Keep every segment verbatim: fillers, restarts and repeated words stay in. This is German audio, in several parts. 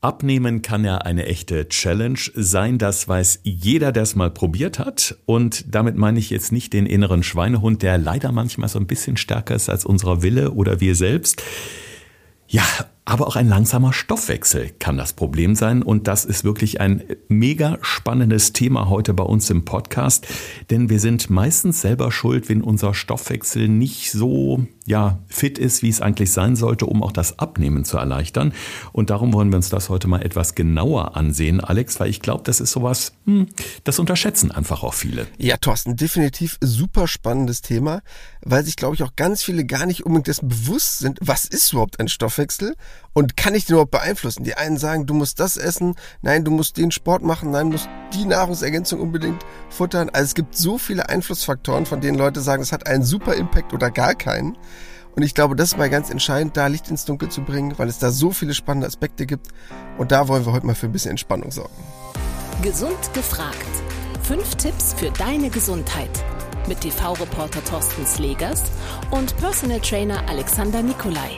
Abnehmen kann ja eine echte Challenge sein, das weiß jeder, der es mal probiert hat. Und damit meine ich jetzt nicht den inneren Schweinehund, der leider manchmal so ein bisschen stärker ist als unser Wille oder wir selbst. Ja, aber auch ein langsamer Stoffwechsel kann das Problem sein. Und das ist wirklich ein mega spannendes Thema heute bei uns im Podcast. Denn wir sind meistens selber schuld, wenn unser Stoffwechsel nicht so ja, fit ist, wie es eigentlich sein sollte, um auch das Abnehmen zu erleichtern. Und darum wollen wir uns das heute mal etwas genauer ansehen, Alex, weil ich glaube, das ist sowas, hm, das unterschätzen einfach auch viele. Ja, Thorsten, definitiv super spannendes Thema, weil sich, glaube ich, auch ganz viele gar nicht unbedingt dessen bewusst sind, was ist überhaupt ein Stoffwechsel und kann ich den überhaupt beeinflussen? Die einen sagen, du musst das essen, nein, du musst den Sport machen, nein, du musst die Nahrungsergänzung unbedingt futtern. Also es gibt so viele Einflussfaktoren, von denen Leute sagen, es hat einen super Impact oder gar keinen. Und ich glaube, das ist mal ganz entscheidend, da Licht ins Dunkel zu bringen, weil es da so viele spannende Aspekte gibt. Und da wollen wir heute mal für ein bisschen Entspannung sorgen. Gesund gefragt. Fünf Tipps für deine Gesundheit. Mit T V-Reporter Thorsten Slegers und Personal Trainer Alexander Nikolai.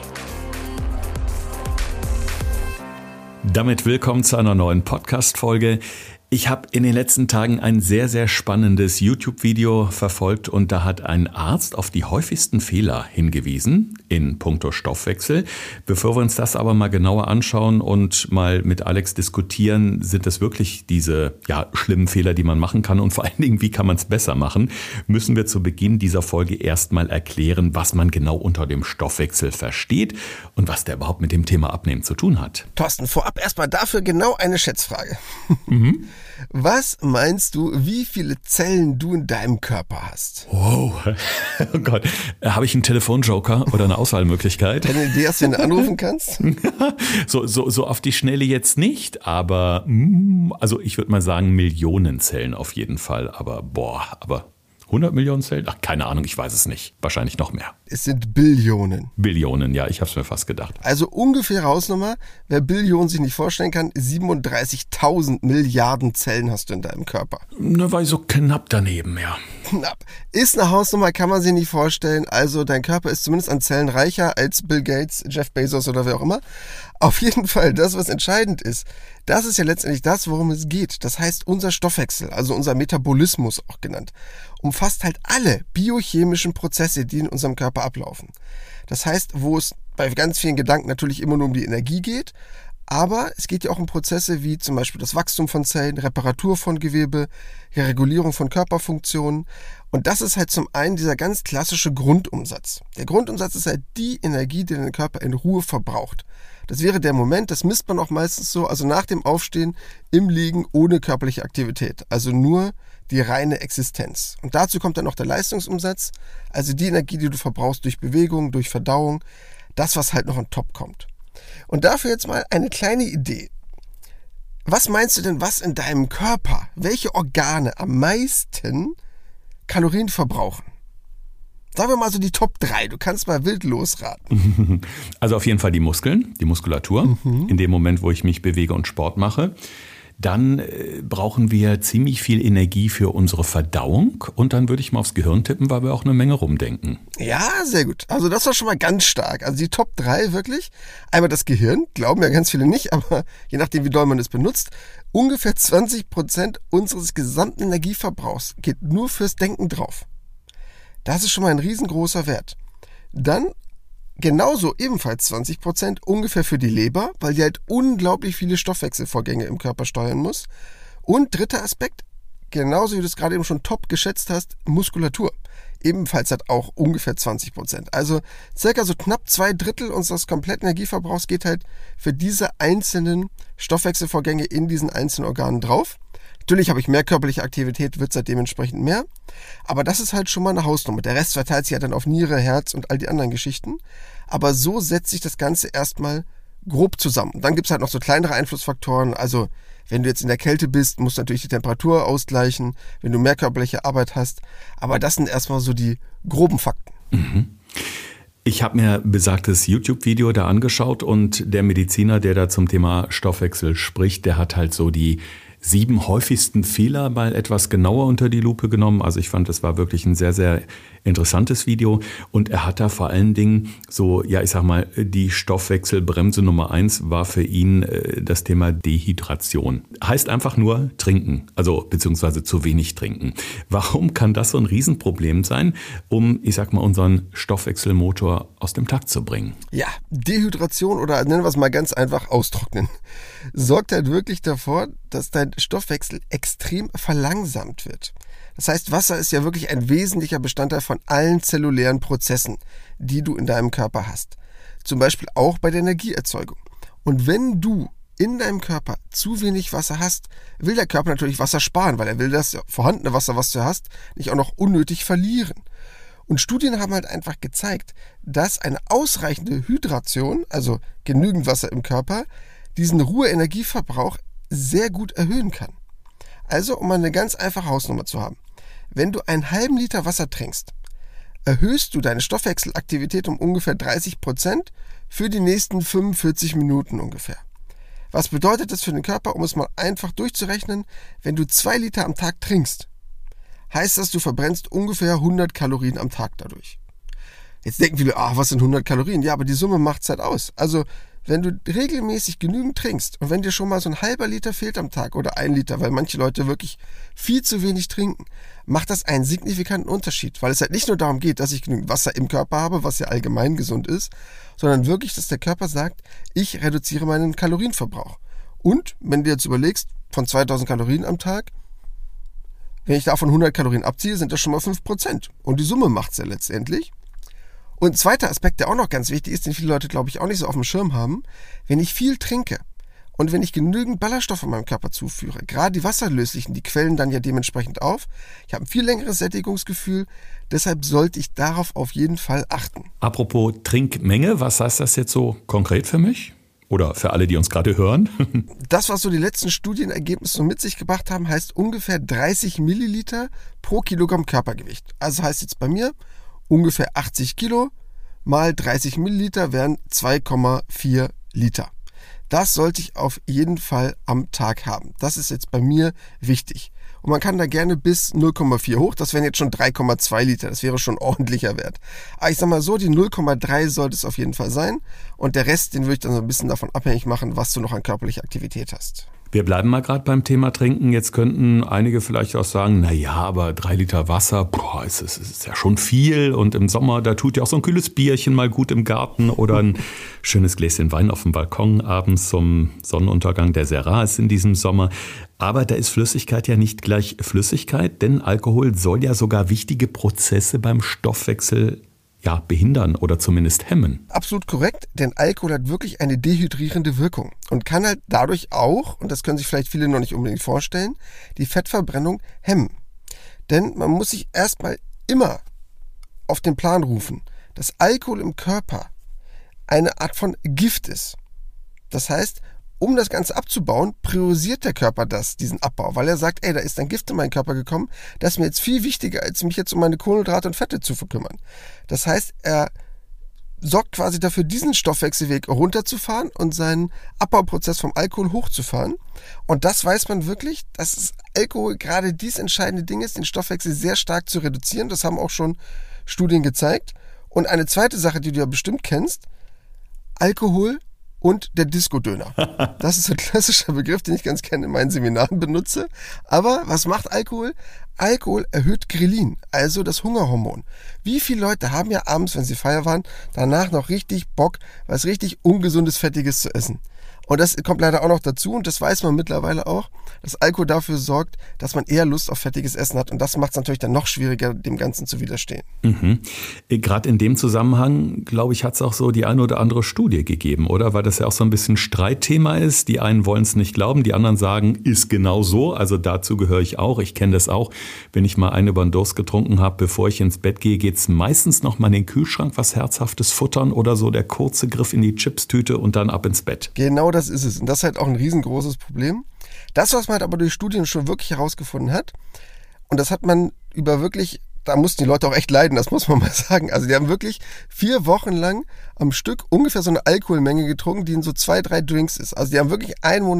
Damit willkommen zu einer neuen Podcast-Folge. Ich habe in den letzten Tagen ein sehr, sehr spannendes YouTube-Video verfolgt und da hat ein Arzt auf die häufigsten Fehler hingewiesen in puncto Stoffwechsel. Bevor wir uns das aber mal genauer anschauen und mal mit Alex diskutieren, sind es wirklich diese ja, schlimmen Fehler, die man machen kann und vor allen Dingen, wie kann man es besser machen, müssen wir zu Beginn dieser Folge erstmal erklären, was man genau unter dem Stoffwechsel versteht und was der überhaupt mit dem Thema Abnehmen zu tun hat. Thorsten, vorab erstmal dafür genau eine Schätzfrage. Mhm. Was meinst du, wie viele Zellen du in deinem Körper hast? Wow, oh Gott, habe ich einen Telefonjoker oder eine Auswahlmöglichkeit? Eine Idee, dass du ihn anrufen kannst? so, so, so auf die Schnelle jetzt nicht, aber also ich würde mal sagen Millionen Zellen auf jeden Fall, aber boah, aber hundert Millionen Zellen? Ach, keine Ahnung, ich weiß es nicht. Wahrscheinlich noch mehr. Es sind Billionen. Billionen, ja, ich habe es mir fast gedacht. Also ungefähre Hausnummer, wer Billionen sich nicht vorstellen kann, siebenunddreißigtausend Milliarden Zellen hast du in deinem Körper. Ne, war so knapp daneben, ja. Knapp. Ist eine Hausnummer, kann man sich nicht vorstellen. Also dein Körper ist zumindest an Zellen reicher als Bill Gates, Jeff Bezos oder wer auch immer. Auf jeden Fall, das, was entscheidend ist, das ist ja letztendlich das, worum es geht. Das heißt, unser Stoffwechsel, also unser Metabolismus auch genannt, umfasst halt alle biochemischen Prozesse, die in unserem Körper ablaufen. Das heißt, wo es bei ganz vielen Gedanken natürlich immer nur um die Energie geht, aber es geht ja auch um Prozesse wie zum Beispiel das Wachstum von Zellen, Reparatur von Gewebe, Regulierung von Körperfunktionen. Und das ist halt zum einen dieser ganz klassische Grundumsatz. Der Grundumsatz ist halt die Energie, die der Körper in Ruhe verbraucht. Das wäre der Moment, das misst man auch meistens so, also nach dem Aufstehen im Liegen ohne körperliche Aktivität. Also nur die reine Existenz. Und dazu kommt dann noch der Leistungsumsatz, also die Energie, die du verbrauchst durch Bewegung, durch Verdauung, das, was halt noch on top kommt. Und dafür jetzt mal eine kleine Idee. Was meinst du denn, was in deinem Körper, welche Organe am meisten Kalorien verbrauchen? Sagen wir mal so die Top drei. Du kannst mal wild losraten. Also auf jeden Fall die Muskeln, die Muskulatur, mhm. in dem Moment, wo ich mich bewege und Sport mache. Dann äh, brauchen wir ziemlich viel Energie für unsere Verdauung und dann würde ich mal aufs Gehirn tippen, weil wir auch eine Menge rumdenken. Ja, sehr gut. Also das war schon mal ganz stark. Also die Top drei wirklich. Einmal das Gehirn, glauben ja ganz viele nicht, aber je nachdem, wie doll man es benutzt, ungefähr zwanzig Prozent unseres gesamten Energieverbrauchs geht nur fürs Denken drauf. Das ist schon mal ein riesengroßer Wert. Dann genauso ebenfalls zwanzig Prozent ungefähr für die Leber, weil die halt unglaublich viele Stoffwechselvorgänge im Körper steuern muss. Und dritter Aspekt, genauso wie du es gerade eben schon top geschätzt hast, Muskulatur. Ebenfalls hat auch ungefähr zwanzig Prozent. Also circa so knapp zwei Drittel unseres kompletten Energieverbrauchs geht halt für diese einzelnen Stoffwechselvorgänge in diesen einzelnen Organen drauf. Natürlich habe ich mehr körperliche Aktivität, wird es halt dementsprechend mehr. Aber das ist halt schon mal eine Hausnummer. Der Rest verteilt sich ja dann auf Niere, Herz und all die anderen Geschichten. Aber so setzt sich das Ganze erstmal grob zusammen. Und dann gibt es halt noch so kleinere Einflussfaktoren. Also wenn du jetzt in der Kälte bist, musst du natürlich die Temperatur ausgleichen, wenn du mehr körperliche Arbeit hast. Aber das sind erstmal so die groben Fakten. Mhm. Ich habe mir besagtes YouTube-Video da angeschaut und der Mediziner, der da zum Thema Stoffwechsel spricht, der hat halt so die sieben häufigsten Fehler mal etwas genauer unter die Lupe genommen. Also ich fand, das war wirklich ein sehr, sehr interessantes Video. Und er hat da vor allen Dingen so, ja, ich sag mal, die Stoffwechselbremse Nummer eins war für ihn äh, das Thema Dehydration. Heißt einfach nur trinken, also beziehungsweise zu wenig trinken. Warum kann das so ein Riesenproblem sein, um, ich sag mal, unseren Stoffwechselmotor aus dem Takt zu bringen? Ja, Dehydration oder nennen wir es mal ganz einfach austrocknen, sorgt halt wirklich davor, dass dein Stoffwechsel extrem verlangsamt wird. Das heißt, Wasser ist ja wirklich ein wesentlicher Bestandteil von allen zellulären Prozessen, die du in deinem Körper hast. Zum Beispiel auch bei der Energieerzeugung. Und wenn du in deinem Körper zu wenig Wasser hast, will der Körper natürlich Wasser sparen, weil er will das vorhandene Wasser, was du hast, nicht auch noch unnötig verlieren. Und Studien haben halt einfach gezeigt, dass eine ausreichende Hydration, also genügend Wasser im Körper, diesen Ruheenergieverbrauch sehr gut erhöhen kann. Also, um mal eine ganz einfache Hausnummer zu haben. Wenn du einen halben Liter Wasser trinkst, erhöhst du deine Stoffwechselaktivität um ungefähr dreißig Prozent für die nächsten fünfundvierzig Minuten ungefähr. Was bedeutet das für den Körper, um es mal einfach durchzurechnen? Wenn du zwei Liter am Tag trinkst, heißt das, du verbrennst ungefähr hundert Kalorien am Tag dadurch. Jetzt denken viele, ah, was sind hundert Kalorien? Ja, aber die Summe macht's halt aus. Also, wenn du regelmäßig genügend trinkst und wenn dir schon mal so ein halber Liter fehlt am Tag oder ein Liter, weil manche Leute wirklich viel zu wenig trinken, macht das einen signifikanten Unterschied, weil es halt nicht nur darum geht, dass ich genügend Wasser im Körper habe, was ja allgemein gesund ist, sondern wirklich, dass der Körper sagt, ich reduziere meinen Kalorienverbrauch. Und wenn du jetzt überlegst, von zweitausend Kalorien am Tag, wenn ich davon hundert Kalorien abziehe, sind das schon mal fünf Prozent. Und die Summe macht's ja letztendlich. Und ein zweiter Aspekt, der auch noch ganz wichtig ist, den viele Leute, glaube ich, auch nicht so auf dem Schirm haben, wenn ich viel trinke und wenn ich genügend Ballaststoffe meinem Körper zuführe, gerade die wasserlöslichen, die quellen dann ja dementsprechend auf. Ich habe ein viel längeres Sättigungsgefühl, deshalb sollte ich darauf auf jeden Fall achten. Apropos Trinkmenge, was heißt das jetzt so konkret für mich? Oder für alle, die uns gerade hören? Das, was so die letzten Studienergebnisse so mit sich gebracht haben, heißt ungefähr dreißig Milliliter pro Kilogramm Körpergewicht. Also heißt jetzt bei mir, ungefähr achtzig Kilo mal dreißig Milliliter wären zwei Komma vier Liter. Das sollte ich auf jeden Fall am Tag haben. Das ist jetzt bei mir wichtig. Und man kann da gerne bis null Komma vier hoch, das wären jetzt schon drei Komma zwei Liter, das wäre schon ordentlicher Wert. Aber ich sag mal so, die null Komma drei sollte es auf jeden Fall sein und der Rest, den würde ich dann so ein bisschen davon abhängig machen, was du noch an körperlicher Aktivität hast. Wir bleiben mal gerade beim Thema Trinken. Jetzt könnten einige vielleicht auch sagen, na ja, aber drei Liter Wasser, boah, es ist, es ist ja schon viel. Und im Sommer, da tut ja auch so ein kühles Bierchen mal gut im Garten oder ein schönes Gläschen Wein auf dem Balkon abends zum Sonnenuntergang, der sehr rar ist in diesem Sommer. Aber da ist Flüssigkeit ja nicht gleich Flüssigkeit, denn Alkohol soll ja sogar wichtige Prozesse beim Stoffwechsel ja, behindern oder zumindest hemmen. Absolut korrekt, denn Alkohol hat wirklich eine dehydrierende Wirkung und kann halt dadurch auch, und das können sich vielleicht viele noch nicht unbedingt vorstellen, die Fettverbrennung hemmen. Denn man muss sich erstmal immer auf den Plan rufen, dass Alkohol im Körper eine Art von Gift ist. Das heißt, um das Ganze abzubauen, priorisiert der Körper das, diesen Abbau, weil er sagt, ey, da ist ein Gift in meinen Körper gekommen, das ist mir jetzt viel wichtiger, als mich jetzt um meine Kohlenhydrate und Fette zu verkümmern. Das heißt, er sorgt quasi dafür, diesen Stoffwechselweg runterzufahren und seinen Abbauprozess vom Alkohol hochzufahren. Und das weiß man wirklich, dass es Alkohol gerade dies entscheidende Ding ist, den Stoffwechsel sehr stark zu reduzieren. Das haben auch schon Studien gezeigt. Und eine zweite Sache, die du ja bestimmt kennst, Alkohol und der Disco-Döner. Das ist ein klassischer Begriff, den ich ganz gerne in meinen Seminaren benutze. Aber was macht Alkohol? Alkohol erhöht Grelin, also das Hungerhormon. Wie viele Leute haben ja abends, wenn sie feiern waren, danach noch richtig Bock, was richtig ungesundes, Fettiges zu essen? Und das kommt leider auch noch dazu und das weiß man mittlerweile auch, dass Alkohol dafür sorgt, dass man eher Lust auf fettiges Essen hat und das macht es natürlich dann noch schwieriger, dem Ganzen zu widerstehen. Mhm. Gerade in dem Zusammenhang, glaube ich, hat es auch so die eine oder andere Studie gegeben, oder? Weil das ja auch so ein bisschen Streitthema ist. Die einen wollen es nicht glauben, die anderen sagen, ist genau so. Also dazu gehöre ich auch. Ich kenne das auch. Wenn ich mal einen über den Durst getrunken habe, bevor ich ins Bett gehe, geht es meistens noch mal in den Kühlschrank, was Herzhaftes futtern oder so der kurze Griff in die Chipstüte und dann ab ins Bett. Genau das ist es. Und das ist halt auch ein riesengroßes Problem. Das, was man halt aber durch Studien schon wirklich herausgefunden hat, und das hat man über wirklich, da mussten die Leute auch echt leiden, das muss man mal sagen. Also die haben wirklich vier Wochen lang am Stück ungefähr so eine Alkoholmenge getrunken, die in so zwei, drei Drinks ist. Also die haben wirklich einen Monat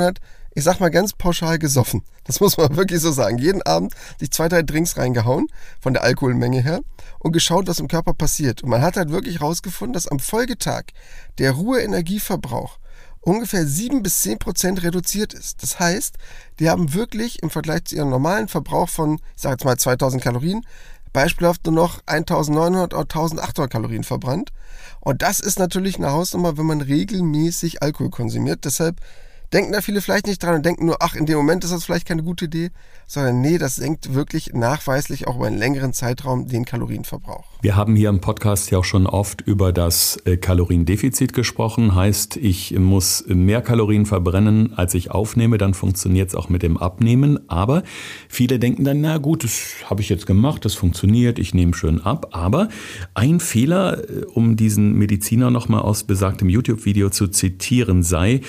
ich sag mal ganz pauschal gesoffen. Das muss man wirklich so sagen. Jeden Abend sich zwei, drei Drinks reingehauen, von der Alkoholmenge her, und geschaut, was im Körper passiert. Und man hat halt wirklich rausgefunden, dass am Folgetag der Ruhe-Energieverbrauch ungefähr sieben bis zehn Prozent reduziert ist. Das heißt, die haben wirklich im Vergleich zu ihrem normalen Verbrauch von, ich sage jetzt mal zweitausend Kalorien, beispielhaft nur noch eintausendneunhundert oder eintausendachthundert Kalorien verbrannt. Und das ist natürlich eine Hausnummer, wenn man regelmäßig Alkohol konsumiert. Deshalb denken da viele vielleicht nicht dran und denken nur, ach, in dem Moment ist das vielleicht keine gute Idee, sondern nee, das senkt wirklich nachweislich auch über einen längeren Zeitraum den Kalorienverbrauch. Wir haben hier im Podcast ja auch schon oft über das Kaloriendefizit gesprochen. Heißt, ich muss mehr Kalorien verbrennen, als ich aufnehme, dann funktioniert es auch mit dem Abnehmen. Aber viele denken dann, na gut, das habe ich jetzt gemacht, das funktioniert, ich nehme schön ab. Aber ein Fehler, um diesen Mediziner nochmal aus besagtem YouTube-Video zu zitieren, sei,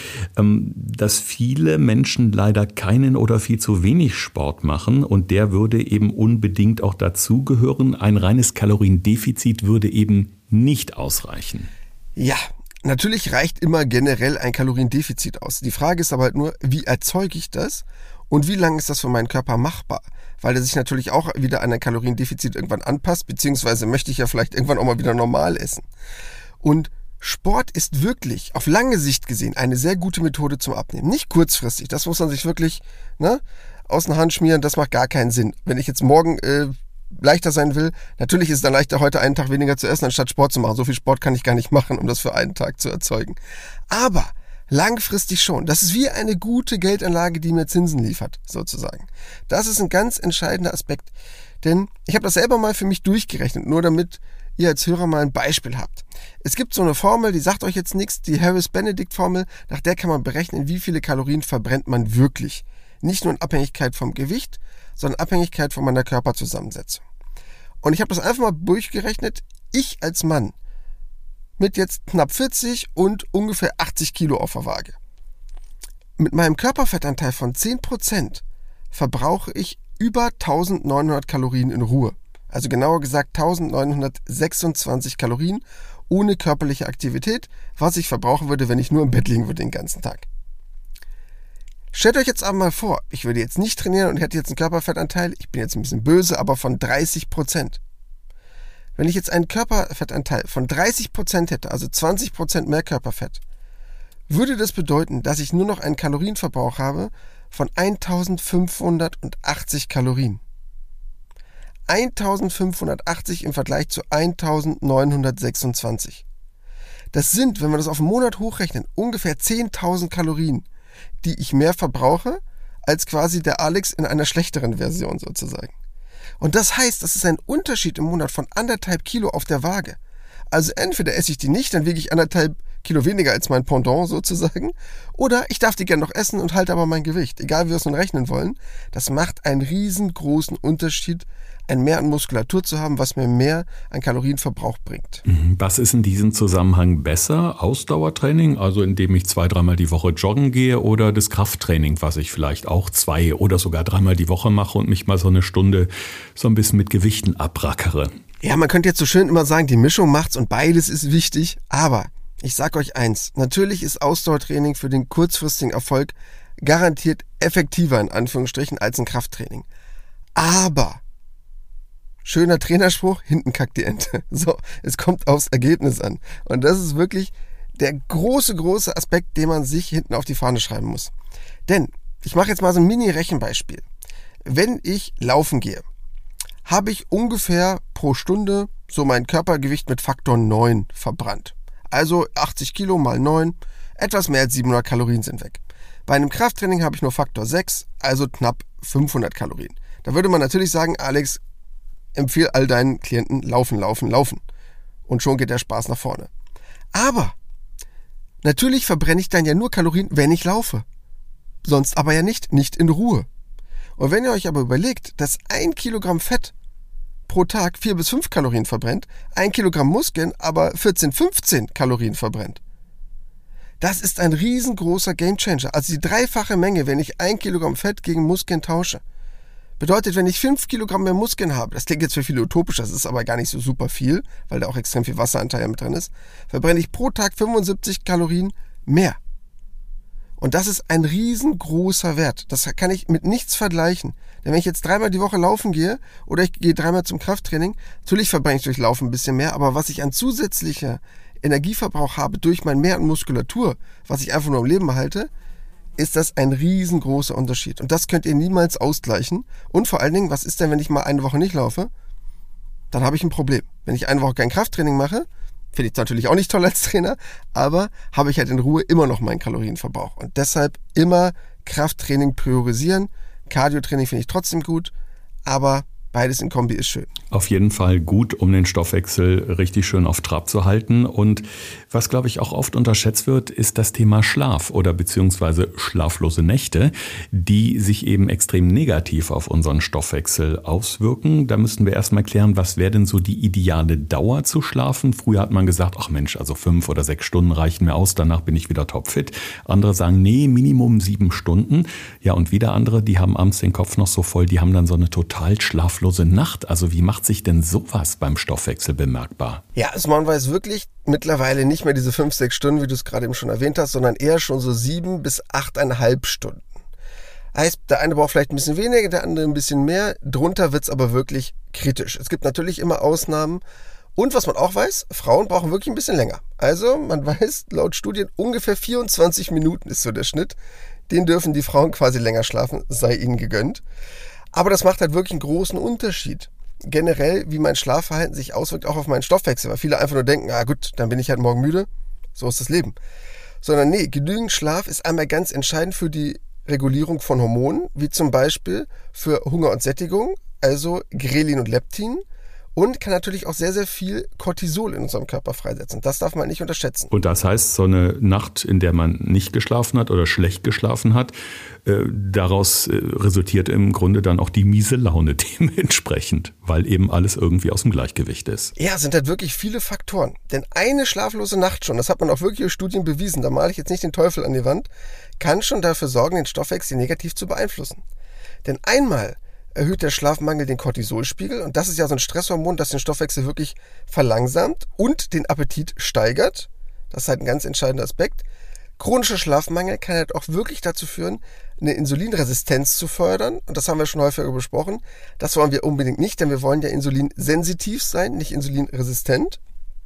dass viele Menschen leider keinen oder viel zu wenig Sport machen und der würde eben unbedingt auch dazugehören. Ein reines Kaloriendefizit würde eben nicht ausreichen. Ja, natürlich reicht immer generell ein Kaloriendefizit aus. Die Frage ist aber halt nur, wie erzeuge ich das und wie lange ist das für meinen Körper machbar? Weil er sich natürlich auch wieder an ein Kaloriendefizit irgendwann anpasst, beziehungsweise möchte ich ja vielleicht irgendwann auch mal wieder normal essen. Und Sport ist wirklich auf lange Sicht gesehen eine sehr gute Methode zum Abnehmen. Nicht kurzfristig, das muss man sich wirklich ne, aus den Hand schmieren, das macht gar keinen Sinn. Wenn ich jetzt morgen äh, leichter sein will, natürlich ist es dann leichter, heute einen Tag weniger zu essen, anstatt Sport zu machen. So viel Sport kann ich gar nicht machen, um das für einen Tag zu erzeugen. Aber langfristig schon. Das ist wie eine gute Geldanlage, die mir Zinsen liefert, sozusagen. Das ist ein ganz entscheidender Aspekt. Denn ich habe das selber mal für mich durchgerechnet, nur damit ihr als Hörer mal ein Beispiel habt. Es gibt so eine Formel, die sagt euch jetzt nichts, die Harris-Benedict-Formel, nach der kann man berechnen, wie viele Kalorien verbrennt man wirklich. Nicht nur in Abhängigkeit vom Gewicht, sondern in Abhängigkeit von meiner Körperzusammensetzung. Und ich habe das einfach mal durchgerechnet, ich als Mann mit jetzt knapp vierzig und ungefähr achtzig Kilo auf der Waage. Mit meinem Körperfettanteil von zehn Prozent verbrauche ich über eintausendneunhundert Kalorien in Ruhe. Also genauer gesagt eintausendneunhundertsechsundzwanzig Kalorien ohne körperliche Aktivität, was ich verbrauchen würde, wenn ich nur im Bett liegen würde den ganzen Tag. Stellt euch jetzt aber mal vor, ich würde jetzt nicht trainieren und hätte jetzt einen Körperfettanteil, ich bin jetzt ein bisschen böse, aber von dreißig Prozent. Wenn ich jetzt einen Körperfettanteil von dreißig Prozent hätte, also zwanzig Prozent mehr Körperfett, würde das bedeuten, dass ich nur noch einen Kalorienverbrauch habe von eintausendfünfhundertachtzig Kalorien. eintausendfünfhundertachtzig im Vergleich zu eintausendneunhundertsechsundzwanzig. Das sind, wenn wir das auf einen Monat hochrechnen, ungefähr zehntausend Kalorien, die ich mehr verbrauche, als quasi der Alex in einer schlechteren Version sozusagen. Und das heißt, das ist ein Unterschied im Monat von anderthalb Kilo auf der Waage. Also entweder esse ich die nicht, dann wiege ich anderthalb Kilo weniger als mein Pendant sozusagen, oder ich darf die gerne noch essen und halte aber mein Gewicht. Egal wie wir es nun rechnen wollen, das macht einen riesengroßen Unterschied, ein Mehr an Muskulatur zu haben, was mir mehr an Kalorienverbrauch bringt. Was ist in diesem Zusammenhang besser? Ausdauertraining, also indem ich zwei, dreimal die Woche joggen gehe, oder das Krafttraining, was ich vielleicht auch zwei oder sogar dreimal die Woche mache und mich mal so eine Stunde so ein bisschen mit Gewichten abrackere? Ja, man könnte jetzt so schön immer sagen, die Mischung macht's und beides ist wichtig, aber ich sag euch eins, natürlich ist Ausdauertraining für den kurzfristigen Erfolg garantiert effektiver in Anführungsstrichen als ein Krafttraining. Aber schöner Trainerspruch, hinten kackt die Ente. So, es kommt aufs Ergebnis an. Und das ist wirklich der große, große Aspekt, den man sich hinten auf die Fahne schreiben muss. Denn, ich mache jetzt mal so ein Mini-Rechenbeispiel. Wenn ich laufen gehe, habe ich ungefähr pro Stunde so mein Körpergewicht mit Faktor neun verbrannt. Also achtzig Kilo mal neun, etwas mehr als siebenhundert Kalorien sind weg. Bei einem Krafttraining habe ich nur Faktor sechs, also knapp fünfhundert Kalorien. Da würde man natürlich sagen, Alex, empfehl all deinen Klienten laufen, laufen, laufen. Und schon geht der Spaß nach vorne. Aber natürlich verbrenne ich dann ja nur Kalorien, wenn ich laufe. Sonst aber ja nicht, nicht in Ruhe. Und wenn ihr euch aber überlegt, dass ein Kilogramm Fett pro Tag vier bis fünf Kalorien verbrennt, ein Kilogramm Muskeln aber vierzehn, fünfzehn Kalorien verbrennt. Das ist ein riesengroßer Gamechanger. Also die dreifache Menge, wenn ich ein Kilogramm Fett gegen Muskeln tausche. Bedeutet, wenn ich fünf Kilogramm mehr Muskeln habe, das klingt jetzt für viele utopisch, das ist aber gar nicht so super viel, weil da auch extrem viel Wasseranteil mit drin ist, verbrenne ich pro Tag fünfundsiebzig Kalorien mehr. Und das ist ein riesengroßer Wert. Das kann ich mit nichts vergleichen. Denn wenn ich jetzt dreimal die Woche laufen gehe oder ich gehe dreimal zum Krafttraining, natürlich verbrenne ich durch Laufen ein bisschen mehr, aber was ich an zusätzlicher Energieverbrauch habe durch mein Mehr an Muskulatur, was ich einfach nur am Leben behalte, ist das ein riesengroßer Unterschied. Und das könnt ihr niemals ausgleichen. Und vor allen Dingen, was ist denn, wenn ich mal eine Woche nicht laufe? Dann habe ich ein Problem. Wenn ich eine Woche kein Krafttraining mache, finde ich es natürlich auch nicht toll als Trainer, aber habe ich halt in Ruhe immer noch meinen Kalorienverbrauch. Und deshalb immer Krafttraining priorisieren. Cardiotraining finde ich trotzdem gut, aber beides in Kombi ist schön. Auf jeden Fall gut, um den Stoffwechsel richtig schön auf Trab zu halten. Und was, glaube ich, auch oft unterschätzt wird, ist das Thema Schlaf oder beziehungsweise schlaflose Nächte, die sich eben extrem negativ auf unseren Stoffwechsel auswirken. Da müssten wir erstmal klären, was wäre denn so die ideale Dauer zu schlafen? Früher hat man gesagt, ach Mensch, also fünf oder sechs Stunden reichen mir aus, danach bin ich wieder topfit. Andere sagen, nee, Minimum sieben Stunden. Ja, und wieder andere, die haben abends den Kopf noch so voll, die haben dann so eine total schlaflose Nacht. Also wie macht sich denn sowas beim Stoffwechsel bemerkbar? Ja, also man weiß wirklich mittlerweile nicht mehr diese fünf, sechs Stunden, wie du es gerade eben schon erwähnt hast, sondern eher schon so sieben bis achteinhalb Stunden. Heißt, der eine braucht vielleicht ein bisschen weniger, der andere ein bisschen mehr. Drunter wird's aber wirklich kritisch. Es gibt natürlich immer Ausnahmen. Und was man auch weiß, Frauen brauchen wirklich ein bisschen länger. Also man weiß laut Studien, ungefähr vierundzwanzig Minuten ist so der Schnitt. Den dürfen die Frauen quasi länger schlafen, sei ihnen gegönnt. Aber das macht halt wirklich einen großen Unterschied. Generell, wie mein Schlafverhalten sich auswirkt, auch auf meinen Stoffwechsel. Weil viele einfach nur denken, ah gut, dann bin ich halt morgen müde. So ist das Leben. Sondern nee, genügend Schlaf ist einmal ganz entscheidend für die Regulierung von Hormonen, wie zum Beispiel für Hunger und Sättigung, also Grelin und Leptin. Und kann natürlich auch sehr, sehr viel Cortisol in unserem Körper freisetzen. Das darf man nicht unterschätzen. Und das heißt, so eine Nacht, in der man nicht geschlafen hat oder schlecht geschlafen hat, äh, daraus äh, resultiert im Grunde dann auch die miese Laune dementsprechend, weil eben alles irgendwie aus dem Gleichgewicht ist. Ja, sind halt wirklich viele Faktoren. Denn eine schlaflose Nacht schon, das hat man auch wirklich in Studien bewiesen, da male ich jetzt nicht den Teufel an die Wand, kann schon dafür sorgen, den Stoffwechsel negativ zu beeinflussen. Denn einmal erhöht der Schlafmangel den Cortisolspiegel und das ist ja so ein Stresshormon, das den Stoffwechsel wirklich verlangsamt und den Appetit steigert. Das ist halt ein ganz entscheidender Aspekt. Chronischer Schlafmangel kann halt auch wirklich dazu führen, eine Insulinresistenz zu fördern und das haben wir schon häufiger besprochen. Das wollen wir unbedingt nicht, denn wir wollen ja insulinsensitiv sein, nicht insulinresistent.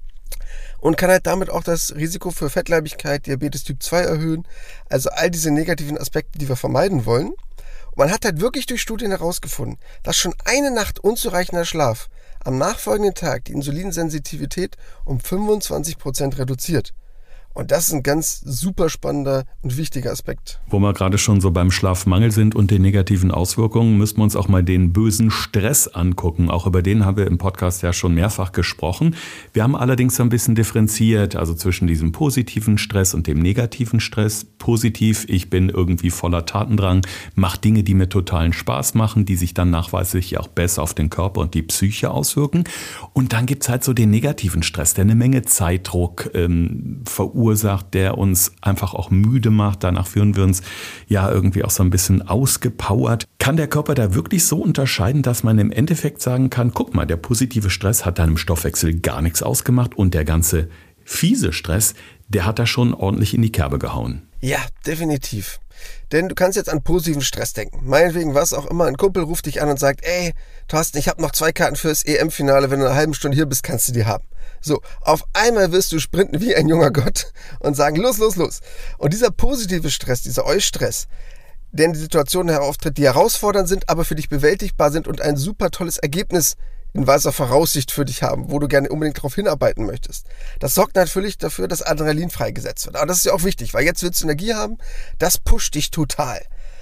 Und kann halt damit auch das Risiko für Fettleibigkeit, Diabetes Typ zwei erhöhen. Also all diese negativen Aspekte, die wir vermeiden wollen. Und man hat halt wirklich durch Studien herausgefunden, dass schon eine Nacht unzureichender Schlaf am nachfolgenden Tag die Insulinsensitivität um fünfundzwanzig Prozent reduziert. Und das ist ein ganz super spannender und wichtiger Aspekt. Wo wir gerade schon so beim Schlafmangel sind und den negativen Auswirkungen, müssen wir uns auch mal den bösen Stress angucken. Auch über den haben wir im Podcast ja schon mehrfach gesprochen. Wir haben allerdings so ein bisschen differenziert, also zwischen diesem positiven Stress und dem negativen Stress. Positiv, ich bin irgendwie voller Tatendrang, mache Dinge, die mir totalen Spaß machen, die sich dann nachweislich auch besser auf den Körper und die Psyche auswirken. Und dann gibt's halt so den negativen Stress, der eine Menge Zeitdruck ähm, verursacht. Ursacht, der uns einfach auch müde macht. Danach fühlen wir uns ja irgendwie auch so ein bisschen ausgepowert. Kann der Körper da wirklich so unterscheiden, dass man im Endeffekt sagen kann, guck mal, der positive Stress hat deinem Stoffwechsel gar nichts ausgemacht und der ganze fiese Stress, der hat da schon ordentlich in die Kerbe gehauen? Ja, definitiv. Denn du kannst jetzt an positiven Stress denken. Meinetwegen was auch immer, ein Kumpel ruft dich an und sagt, ey, Thorsten, ich habe noch zwei Karten fürs E M-Finale, wenn du in einer halben Stunde hier bist, kannst du die haben. So, auf einmal wirst du sprinten wie ein junger Gott und sagen, los, los, los. Und dieser positive Stress, dieser Eustress, der in die Situationen herauftritt, die herausfordernd sind, aber für dich bewältigbar sind und ein super tolles Ergebnis in weiser Voraussicht für dich haben, wo du gerne unbedingt darauf hinarbeiten möchtest. Das sorgt natürlich dafür, dass Adrenalin freigesetzt wird. Aber das ist ja auch wichtig, weil jetzt willst du Energie haben, das pusht dich total.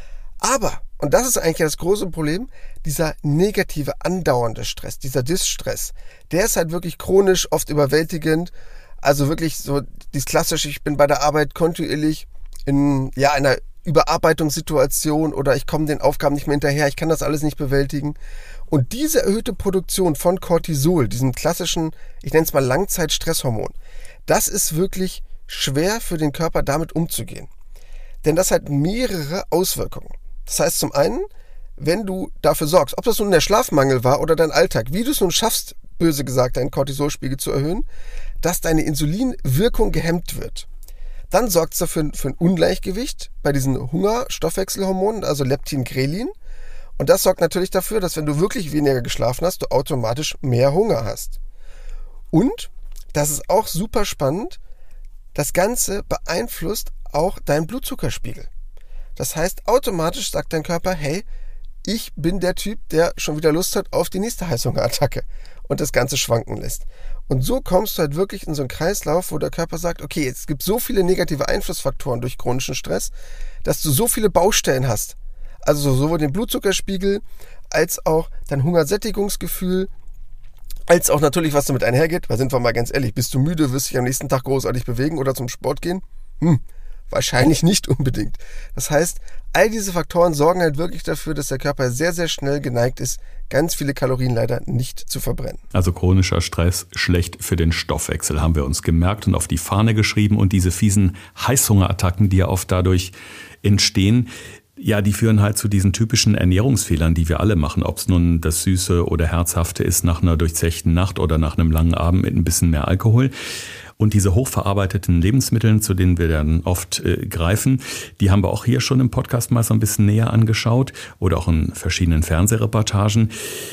Aber, und das ist eigentlich das große Problem, dieser negative, andauernde Stress, dieser Distress, der ist halt wirklich chronisch, oft überwältigend. Also wirklich so dieses klassische, ich bin bei der Arbeit kontinuierlich in ja einer Überarbeitungssituation oder ich komme den Aufgaben nicht mehr hinterher, ich kann das alles nicht bewältigen. Und diese erhöhte Produktion von Cortisol, diesem klassischen, ich nenne es mal Langzeitstresshormon, das ist wirklich schwer für den Körper, damit umzugehen. Denn das hat mehrere Auswirkungen. Das heißt zum einen, wenn du dafür sorgst, ob das nun der Schlafmangel war oder dein Alltag, wie du es nun schaffst, böse gesagt, deinen Cortisolspiegel zu erhöhen, dass deine Insulinwirkung gehemmt wird. Dann sorgt es dafür für ein Ungleichgewicht bei diesen Hungerstoffwechselhormonen, also Leptin, Grelin. Und das sorgt natürlich dafür, dass wenn du wirklich weniger geschlafen hast, du automatisch mehr Hunger hast. Und, das ist auch super spannend, das Ganze beeinflusst auch deinen Blutzuckerspiegel. Das heißt, automatisch sagt dein Körper, hey, ich bin der Typ, der schon wieder Lust hat auf die nächste Heißhungerattacke und das Ganze schwanken lässt. Und so kommst du halt wirklich in so einen Kreislauf, wo der Körper sagt, okay, es gibt so viele negative Einflussfaktoren durch chronischen Stress, dass du so viele Baustellen hast. Also sowohl den Blutzuckerspiegel, als auch dein Hungersättigungsgefühl, als auch natürlich, was damit einhergeht. Weil sind wir mal ganz ehrlich, bist du müde, wirst dich am nächsten Tag großartig bewegen oder zum Sport gehen? Hm, wahrscheinlich nicht unbedingt. Das heißt, all diese Faktoren sorgen halt wirklich dafür, dass der Körper sehr, sehr schnell geneigt ist, ganz viele Kalorien leider nicht zu verbrennen. Also chronischer Stress schlecht für den Stoffwechsel, haben wir uns gemerkt und auf die Fahne geschrieben. Und diese fiesen Heißhungerattacken, die ja oft dadurch entstehen, ja, die führen halt zu diesen typischen Ernährungsfehlern, die wir alle machen. Ob es nun das Süße oder Herzhafte ist nach einer durchzechten Nacht oder nach einem langen Abend mit ein bisschen mehr Alkohol. Und diese hochverarbeiteten Lebensmittel, zu denen wir dann oft äh, greifen, die haben wir auch hier schon im Podcast mal so ein bisschen näher angeschaut oder auch in verschiedenen Fernsehreportagen.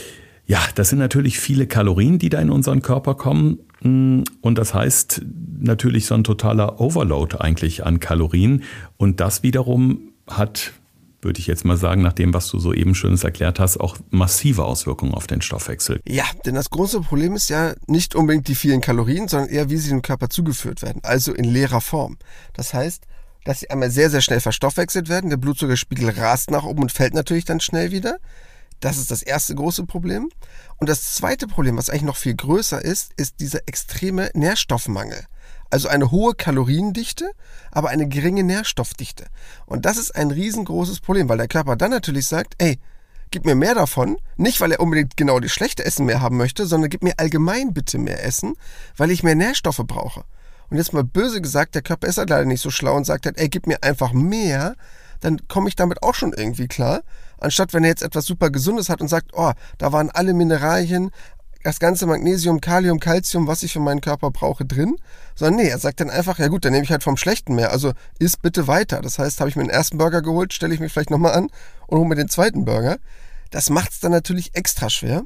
Ja, das sind natürlich viele Kalorien, die da in unseren Körper kommen. Und das heißt natürlich so ein totaler Overload eigentlich an Kalorien. Und das wiederum hat, würde ich jetzt mal sagen, nach dem, was du so eben Schönes erklärt hast, auch massive Auswirkungen auf den Stoffwechsel. Ja, denn das große Problem ist ja nicht unbedingt die vielen Kalorien, sondern eher, wie sie dem Körper zugeführt werden, also in leerer Form. Das heißt, dass sie einmal sehr, sehr schnell verstoffwechselt werden, der Blutzuckerspiegel rast nach oben und fällt natürlich dann schnell wieder. Das ist das erste große Problem. Und das zweite Problem, was eigentlich noch viel größer ist, ist dieser extreme Nährstoffmangel. Also eine hohe Kaloriendichte, aber eine geringe Nährstoffdichte. Und das ist ein riesengroßes Problem, weil der Körper dann natürlich sagt, ey, gib mir mehr davon, nicht weil er unbedingt genau das schlechte Essen mehr haben möchte, sondern gib mir allgemein bitte mehr Essen, weil ich mehr Nährstoffe brauche. Und jetzt mal böse gesagt, der Körper ist halt leider nicht so schlau und sagt halt, ey, gib mir einfach mehr, dann komme ich damit auch schon irgendwie klar. Anstatt wenn er jetzt etwas super Gesundes hat und sagt, oh, da waren alle Mineralien, das ganze Magnesium, Kalium, Calcium, was ich für meinen Körper brauche, drin. Sondern nee, er sagt dann einfach, ja gut, dann nehme ich halt vom Schlechten mehr. Also iss bitte weiter. Das heißt, habe ich mir den ersten Burger geholt, stelle ich mich vielleicht nochmal an und hole mir den zweiten Burger. Das macht es dann natürlich extra schwer.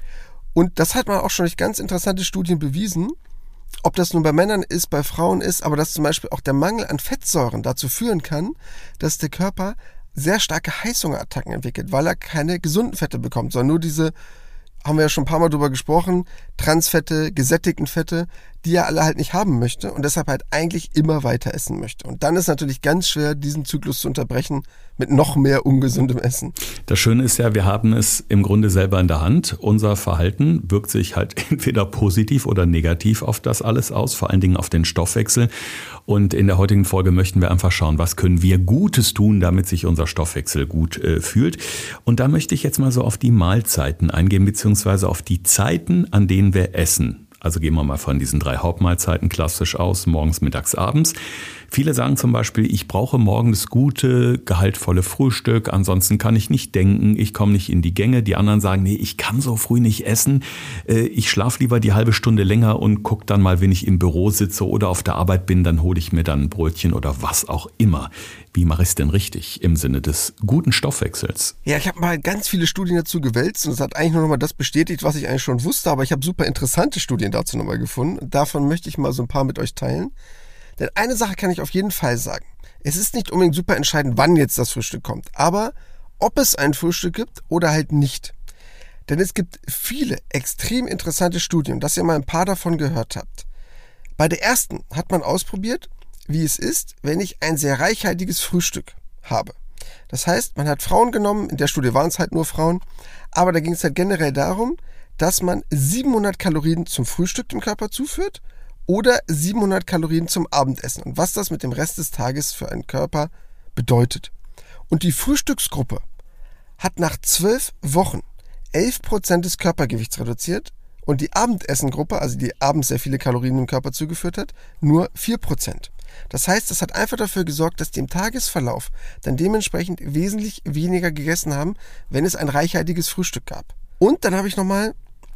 Und das hat man auch schon durch ganz interessante Studien bewiesen, ob das nun bei Männern ist, bei Frauen ist, aber dass zum Beispiel auch der Mangel an Fettsäuren dazu führen kann, dass der Körper sehr starke Heißhungerattacken entwickelt, weil er keine gesunden Fette bekommt, sondern nur diese, haben wir ja schon ein paar Mal drüber gesprochen, Transfette, gesättigten Fette, die er alle halt nicht haben möchte und deshalb halt eigentlich immer weiter essen möchte. Und dann ist natürlich ganz schwer, diesen Zyklus zu unterbrechen mit noch mehr ungesundem Essen. Das Schöne ist ja, wir haben es im Grunde selber in der Hand. Unser Verhalten wirkt sich halt entweder positiv oder negativ auf das alles aus, vor allen Dingen auf den Stoffwechsel. Und in der heutigen Folge möchten wir einfach schauen, was können wir Gutes tun, damit sich unser Stoffwechsel gut äh, fühlt. Und da möchte ich jetzt mal so auf die Mahlzeiten eingehen, beziehungsweise auf die Zeiten, an denen wir essen. Also gehen wir mal von diesen drei Hauptmahlzeiten klassisch aus, morgens, mittags, abends. Viele sagen zum Beispiel, ich brauche morgens gute, gehaltvolle Frühstück, ansonsten kann ich nicht denken, ich komme nicht in die Gänge. Die anderen sagen, nee, ich kann so früh nicht essen, ich schlafe lieber die halbe Stunde länger und gucke dann mal, wenn ich im Büro sitze oder auf der Arbeit bin, dann hole ich mir dann ein Brötchen oder was auch immer. Wie mache ich es denn richtig im Sinne des guten Stoffwechsels? Ja, ich habe mal ganz viele Studien dazu gewälzt und es hat eigentlich nur noch mal das bestätigt, was ich eigentlich schon wusste, aber ich habe super interessante Studien dazu nochmal gefunden. Davon möchte ich mal so ein paar mit euch teilen. Denn eine Sache kann ich auf jeden Fall sagen. Es ist nicht unbedingt super entscheidend, wann jetzt das Frühstück kommt, aber ob es ein Frühstück gibt oder halt nicht. Denn es gibt viele extrem interessante Studien, dass ihr mal ein paar davon gehört habt. Bei der ersten hat man ausprobiert, wie es ist, wenn ich ein sehr reichhaltiges Frühstück habe. Das heißt, man hat Frauen genommen, in der Studie waren es halt nur Frauen, aber da ging es halt generell darum, dass man siebenhundert Kalorien zum Frühstück dem Körper zuführt oder siebenhundert Kalorien zum Abendessen und was das mit dem Rest des Tages für einen Körper bedeutet. Und die Frühstücksgruppe hat nach zwölf Wochen elf Prozent des Körpergewichts reduziert und die Abendessengruppe, also die abends sehr viele Kalorien dem Körper zugeführt hat, nur vier Prozent. Das heißt, das hat einfach dafür gesorgt, dass die im Tagesverlauf dann dementsprechend wesentlich weniger gegessen haben, wenn es ein reichhaltiges Frühstück gab. Und dann habe ich nochmal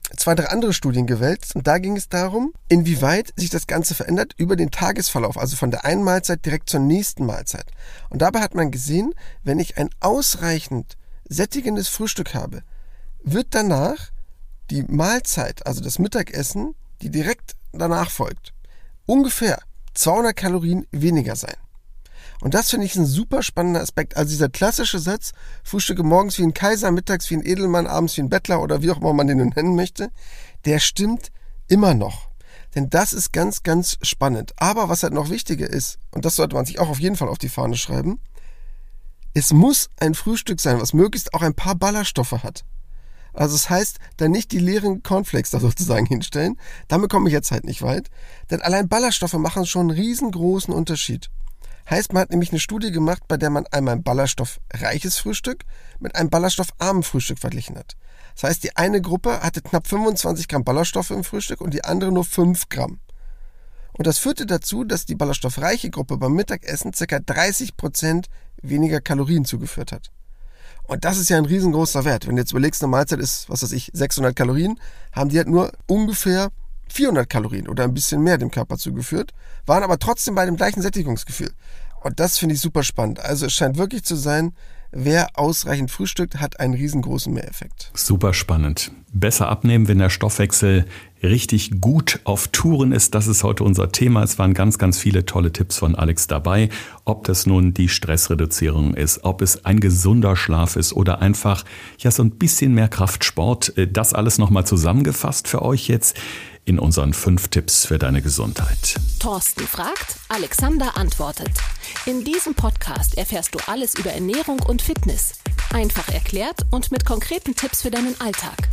zwei, drei andere Studien gewälzt und da ging es darum, inwieweit sich das Ganze verändert über den Tagesverlauf, also von der einen Mahlzeit direkt zur nächsten Mahlzeit. Und dabei hat man gesehen, wenn ich ein ausreichend sättigendes Frühstück habe, wird danach die Mahlzeit, also das Mittagessen, die direkt danach folgt, ungefähr zweihundert Kalorien weniger sein. Und das finde ich ein super spannender Aspekt. Also dieser klassische Satz, frühstücke morgens wie ein Kaiser, mittags wie ein Edelmann, abends wie ein Bettler oder wie auch immer man den nennen möchte, der stimmt immer noch. Denn das ist ganz, ganz spannend. Aber was halt noch wichtiger ist, und das sollte man sich auch auf jeden Fall auf die Fahne schreiben, es muss ein Frühstück sein, was möglichst auch ein paar Ballaststoffe hat. Also das heißt, dann nicht die leeren Cornflakes da sozusagen hinstellen. Damit komme ich jetzt halt nicht weit. Denn allein Ballaststoffe machen schon einen riesengroßen Unterschied. Heißt, man hat nämlich eine Studie gemacht, bei der man einmal ein ballaststoffreiches Frühstück mit einem ballaststoffarmen Frühstück verglichen hat. Das heißt, die eine Gruppe hatte knapp fünfundzwanzig Gramm Ballaststoffe im Frühstück und die andere nur fünf Gramm. Und das führte dazu, dass die ballaststoffreiche Gruppe beim Mittagessen ca. dreißig Prozent weniger Kalorien zugeführt hat. Und das ist ja ein riesengroßer Wert. Wenn du jetzt überlegst, eine Mahlzeit ist, was weiß ich, sechshundert Kalorien, haben die halt nur ungefähr vierhundert Kalorien oder ein bisschen mehr dem Körper zugeführt, waren aber trotzdem bei dem gleichen Sättigungsgefühl. Und das finde ich super spannend. Also es scheint wirklich zu sein, wer ausreichend frühstückt, hat einen riesengroßen Mehreffekt. Super spannend. Besser abnehmen, wenn der Stoffwechsel richtig gut auf Touren ist. Das ist heute unser Thema. Es waren ganz, ganz viele tolle Tipps von Alex dabei. Ob das nun die Stressreduzierung ist, ob es ein gesunder Schlaf ist oder einfach ja so ein bisschen mehr Kraftsport. Das alles nochmal zusammengefasst für euch jetzt in unseren fünf Tipps für deine Gesundheit. Thorsten fragt, Alexander antwortet. In diesem Podcast erfährst du alles über Ernährung und Fitness. Einfach erklärt und mit konkreten Tipps für deinen Alltag.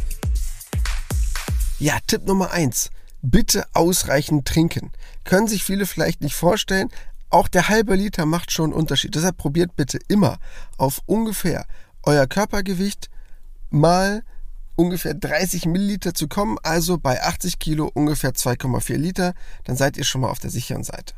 Ja, Tipp Nummer eins. Bitte ausreichend trinken. Können sich viele vielleicht nicht vorstellen. Auch der halbe Liter macht schon einen Unterschied. Deshalb probiert bitte immer auf ungefähr euer Körpergewicht mal ungefähr dreißig Milliliter zu kommen, also bei achtzig Kilo ungefähr zwei Komma vier Liter, dann seid ihr schon mal auf der sicheren Seite.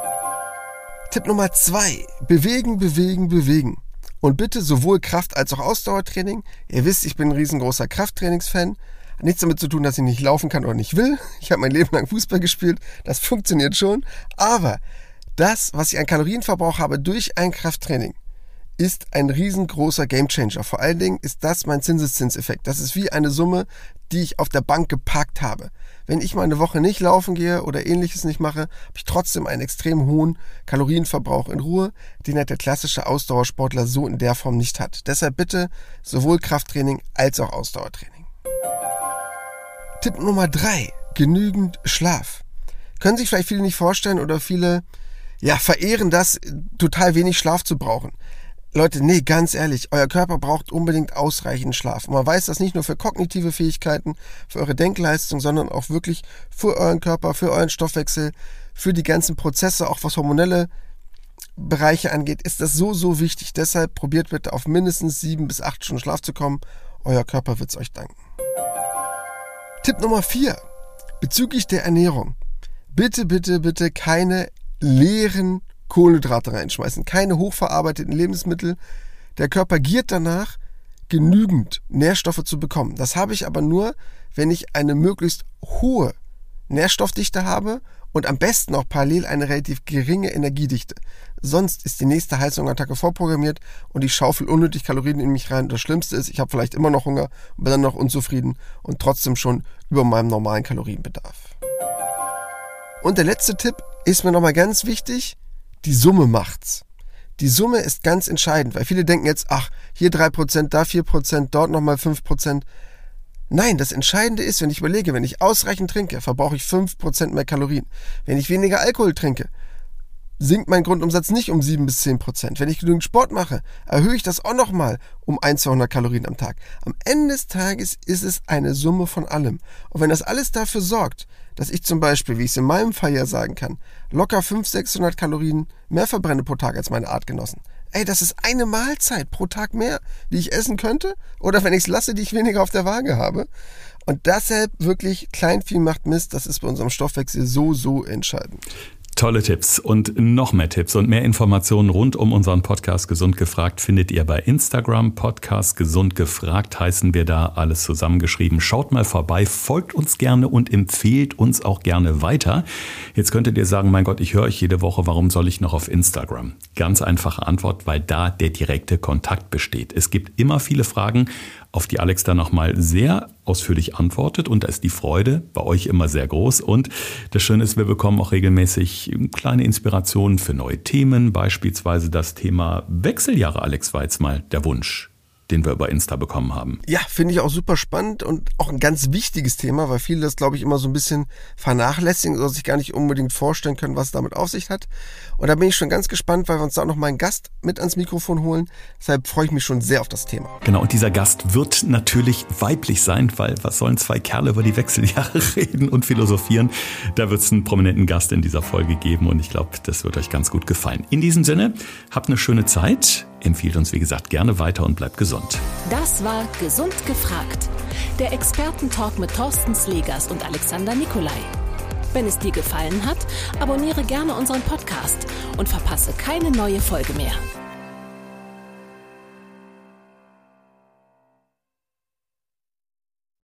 Tipp Nummer zwei, bewegen, bewegen, bewegen. Und bitte sowohl Kraft- als auch Ausdauertraining. Ihr wisst, ich bin ein riesengroßer Krafttrainingsfan. Hat nichts damit zu tun, dass ich nicht laufen kann oder nicht will. Ich habe mein Leben lang Fußball gespielt, das funktioniert schon. Aber das, was ich an Kalorienverbrauch habe durch ein Krafttraining, ist ein riesengroßer Gamechanger. Vor allen Dingen ist das mein Zinseszinseffekt. Das ist wie eine Summe, die ich auf der Bank geparkt habe. Wenn ich mal eine Woche nicht laufen gehe oder ähnliches nicht mache, habe ich trotzdem einen extrem hohen Kalorienverbrauch in Ruhe, den halt der klassische Ausdauersportler so in der Form nicht hat. Deshalb bitte sowohl Krafttraining als auch Ausdauertraining. Tipp Nummer drei, genügend Schlaf. Können sich vielleicht viele nicht vorstellen oder viele ja, verehren das, total wenig Schlaf zu brauchen. Leute, nee, ganz ehrlich, euer Körper braucht unbedingt ausreichend Schlaf. Und man weiß das nicht nur für kognitive Fähigkeiten, für eure Denkleistung, sondern auch wirklich für euren Körper, für euren Stoffwechsel, für die ganzen Prozesse, auch was hormonelle Bereiche angeht, ist das so, so wichtig. Deshalb probiert bitte auf mindestens sieben bis acht Stunden Schlaf zu kommen. Euer Körper wird es euch danken. Tipp Nummer vier, bezüglich der Ernährung. Bitte, bitte, bitte keine leeren Kohlenhydrate reinschmeißen, keine hochverarbeiteten Lebensmittel. Der Körper giert danach, genügend Nährstoffe zu bekommen. Das habe ich aber nur, wenn ich eine möglichst hohe Nährstoffdichte habe und am besten auch parallel eine relativ geringe Energiedichte. Sonst ist die nächste Heißhungerattacke vorprogrammiert und ich schaufel unnötig Kalorien in mich rein. Und das Schlimmste ist, ich habe vielleicht immer noch Hunger und bin dann noch unzufrieden und trotzdem schon über meinem normalen Kalorienbedarf. Und der letzte Tipp ist mir nochmal ganz wichtig. Die Summe macht's. Die Summe ist ganz entscheidend, weil viele denken jetzt, ach, hier drei Prozent, da vier Prozent, dort nochmal fünf Prozent. Nein, das Entscheidende ist, wenn ich überlege, wenn ich ausreichend trinke, verbrauche ich fünf Prozent mehr Kalorien. Wenn ich weniger Alkohol trinke, sinkt mein Grundumsatz nicht um sieben bis zehn Prozent. Wenn ich genügend Sport mache, erhöhe ich das auch nochmal um ein bis zweihundert Kalorien am Tag. Am Ende des Tages ist es eine Summe von allem. Und wenn das alles dafür sorgt, dass ich zum Beispiel, wie ich es in meinem Fall ja sagen kann, locker fünfhundert, sechshundert Kalorien mehr verbrenne pro Tag als meine Artgenossen. Ey, das ist eine Mahlzeit pro Tag mehr, die ich essen könnte. Oder wenn ich es lasse, die ich weniger auf der Waage habe. Und deshalb wirklich Kleinvieh macht Mist. Das ist bei unserem Stoffwechsel so, so entscheidend. Tolle Tipps und noch mehr Tipps und mehr Informationen rund um unseren Podcast Gesund gefragt findet ihr bei Instagram. Podcast Gesund gefragt heißen wir da, alles zusammengeschrieben. Schaut mal vorbei, folgt uns gerne und empfehlt uns auch gerne weiter. Jetzt könntet ihr sagen, mein Gott, ich höre euch jede Woche, warum soll ich noch auf Instagram? Ganz einfache Antwort, weil da der direkte Kontakt besteht. Es gibt immer viele Fragen, auf die Alex dann nochmal sehr ausführlich antwortet und da ist die Freude bei euch immer sehr groß und das Schöne ist, wir bekommen auch regelmäßig kleine Inspirationen für neue Themen, beispielsweise das Thema Wechseljahre. Alex, war jetzt mal der Wunsch, den wir über Insta bekommen haben. Ja, finde ich auch super spannend und auch ein ganz wichtiges Thema, weil viele das, glaube ich, immer so ein bisschen vernachlässigen oder sich gar nicht unbedingt vorstellen können, was es damit auf sich hat. Und da bin ich schon ganz gespannt, weil wir uns da auch noch mal einen Gast mit ans Mikrofon holen. Deshalb freue ich mich schon sehr auf das Thema. Genau, und dieser Gast wird natürlich weiblich sein, weil was sollen zwei Kerle über die Wechseljahre reden und philosophieren? Da wird es einen prominenten Gast in dieser Folge geben und ich glaube, das wird euch ganz gut gefallen. In diesem Sinne, habt eine schöne Zeit. Empfiehlt uns, wie gesagt, gerne weiter und bleibt gesund. Das war Gesund gefragt. Der Expertentalk mit Thorsten Slegers und Alexander Nikolai. Wenn es dir gefallen hat, abonniere gerne unseren Podcast und verpasse keine neue Folge mehr.